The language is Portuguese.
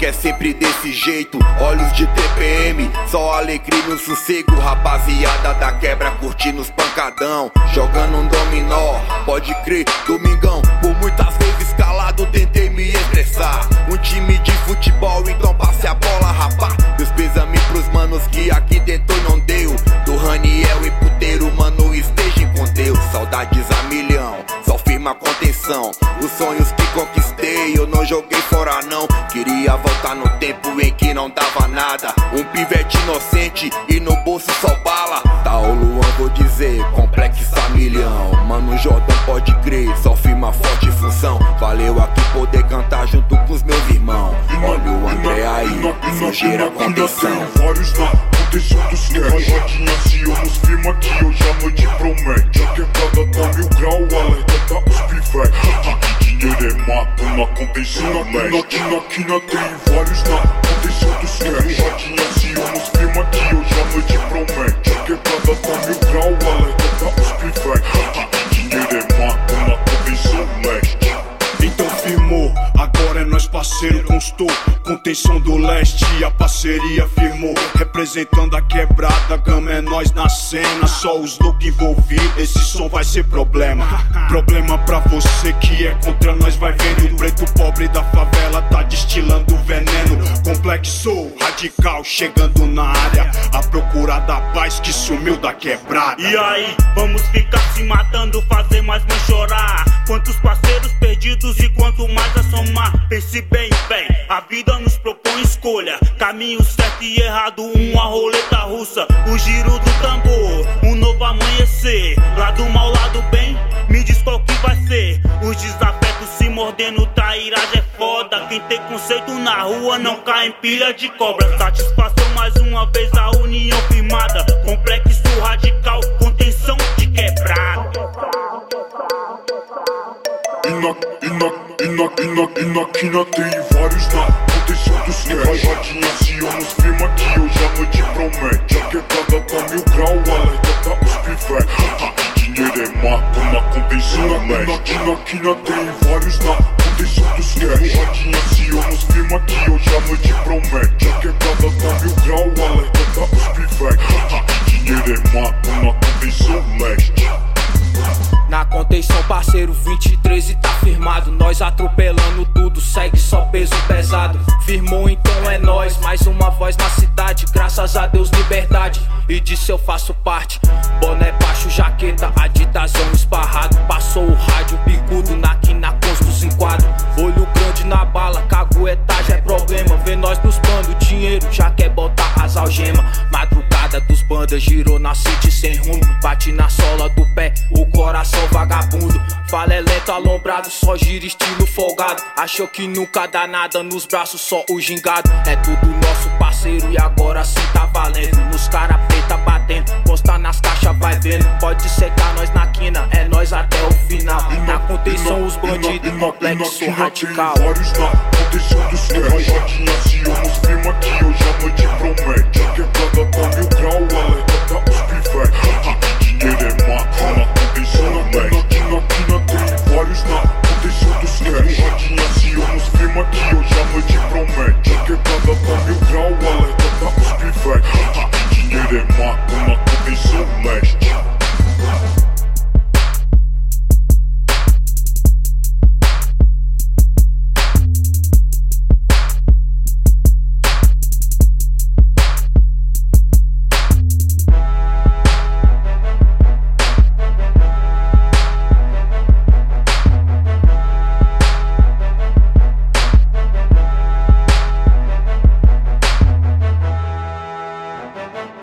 é sempre desse jeito. Olhos de TPM, só alegria no sossego. Rapaziada da quebra curtindo os pancadão, jogando um dominó, pode crer, domingão. Por muitas vezes calado tentei me expressar. Um time de futebol, então passe a bola, rapá. Meus pêsames pros manos que aqui tentou e não deu. Do Raniel e puteiro, mano, esteja com Deus. Saudades a milhão, só firma contenção. Os sonhos que conquistei eu não joguei fora não. Queria voltar no tempo em que não dava nada. Um pivete inocente e no bolso só bala. Tá o Luan, vou dizer, complexo a milhão. Mano Jordão, pode crer, só firma forte e função. Valeu aqui poder cantar junto com os meus irmãos. Olha o André aí, sujeira contenção. Vários na contenção dos cash. Rodinha se eu nos firma que hoje a noite promete. A quebrada tá 1000 grau, alerta tá os pivete. Dinheiro é mato na contenção na quina tem vários na contenção dos cash. Rodinha se eu nos firma que hoje a noite promete. A quebrada tá 1000 grau, alerta tá os pivete. Dinheiro é mato na contenção leste. Então firmou, agora é nós parceiro, constou. Contenção do leste, a parceria firmou. Representando a quebrada, gama é nós na cena. Só os loucos envolvidos, esse som vai ser problema. Problema pra você que é contra nós, vai vendo. O preto pobre da favela tá destilando veneno. Complexo, radical, chegando na área. A procura da paz que sumiu da quebrada. E aí, vamos ficar se matando, fazer mais mãe chorar. Quantos parceiros perdidos e quanto mais a somar. Pense bem, a vida nos propõe escolha. Caminho certo e errado, uma roleta russa. O giro do tambor, um novo amanhecer. Lado mal, lado bem, me diz qual que vai ser. Os desafetos se mordendo, trairagem é foda. Quem tem conceito na rua não cai em pilha de cobra. Satisfação mais uma vez, a união firmada. Complexo radical, contenção de quebrada. E na quina tem vários na contenção dos cash. Rodinha se eu nos firma que hoje a noite promete. A quebrada tá 1000 grau, alerta tá os pivete. Dinheiro é mato na contenção leste. Na quina tem vários na contenção dos cash. Rodinha se eu nos firma que hoje a noite promete. A quebrada tá 1000 grau, alerta tá os pivete. Dinheiro é mato na contenção leste. Na contenção, parceiro, 23 e tá firmado. Nós atropelando tudo, segue só peso pesado. Firmou, então é nós, mais uma voz na cidade. Graças a Deus, liberdade, e disso eu faço parte. Boné baixo, jaqueta, aditazão esparrado. Passou o rádio, bicudo, na quina, constos em quadro. Olho grande na bala, caguetagem é problema. Vê nós nos bandos, dinheiro já quer botar as algemas. Madrugada dos bandas, girou na city sem rumo. Bate na sola do pé, o coração vagabundo. Fala é lento, alombrado, só gira estilo folgado. Achou que nunca dá nada nos braços, só o gingado. É tudo nosso parceiro e agora sim tá valendo. Nos cara preta batendo, posta nas caixas vai vendo. Pode secar nós na quina, é nós até o final. Na contenção os bandidos, complexo radical. Vários na contenção dos cash. Rodinha se eu nos firma que hoje a noite promete. A quebrada tá 1000 grau, alerta tá os pivete. Dinheiro é mato na contenção leste. Na quina tem vários na contenção dos cash. Rodinha se eu nos firma que hoje a noite promete. A quebrada tá 1000 grau, alerta tá os pivete. Dinheiro é mato na contenção leste.